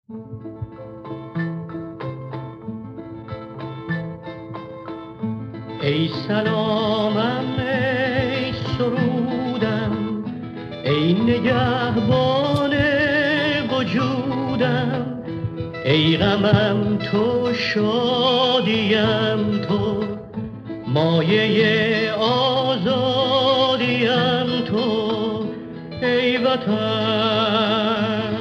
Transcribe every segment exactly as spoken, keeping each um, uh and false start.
ای سلامم، ای سرودم، ای نگهبان وجودم، ای غمم تو شادیم تو، مایه آزادیم تو، ای وطن.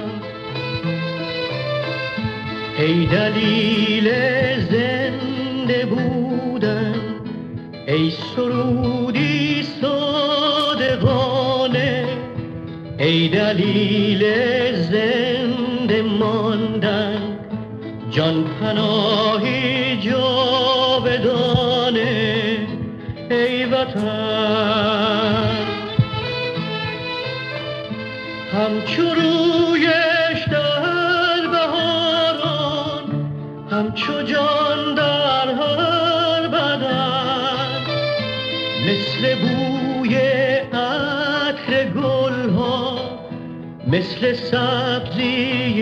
ای دلیل زنده بودن، ای سرودی صادقانه، ای دلیل زنده ماندن، جان پناهی جاودانه، ای وطن. همچو رویش در بهاران، همچو جان در هر بدن، مثل بوی عطر گلها، مثل سبزی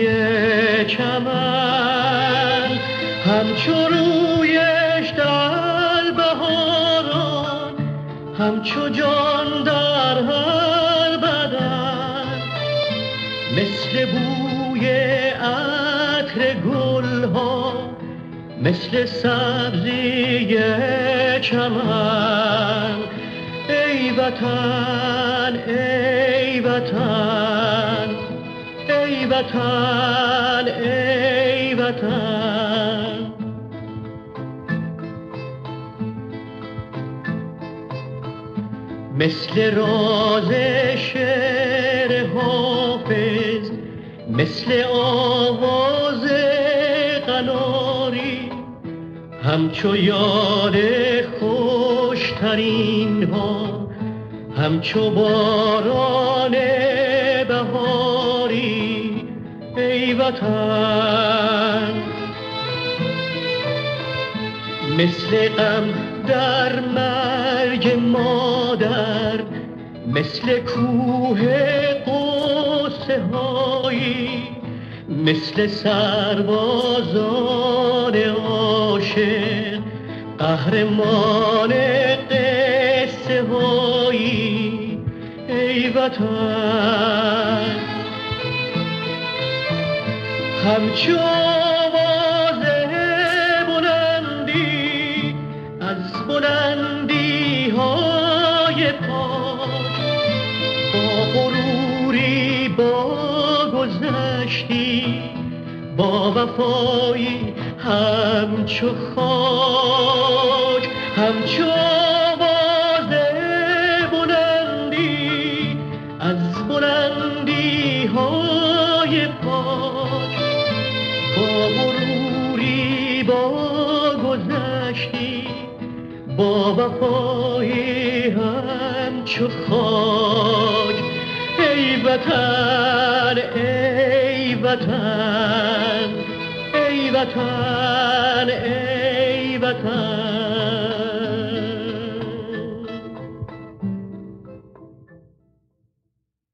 چمن. همچو رویش در بهاران، همچو جان در هر بدن، مثل بوی عطر گلها، مثل سبزی چمن. ای وطن، ای وطن، ای وطن، ای وطن. مثل راز شعر حافظ، مثل آواز قناری، همچو یاد خوشترین ها، همچو باران بهاری، ای وطن. مثل غم در مرگ مادر، مثل کوه غصه هایی، مثل سربازان عاشق، قهرمان قصه هایی، ای وطن. همچو آواز بلندی از بلندی های پاک، با غروری با گذشتی، با وفایی همچو خاک. همچو آواز بلندی از بلندی های پاک، با غروری با گذشتی، با وفایی همچو خاک. ای وطن، ای وطن، ای وطن، ای وطن.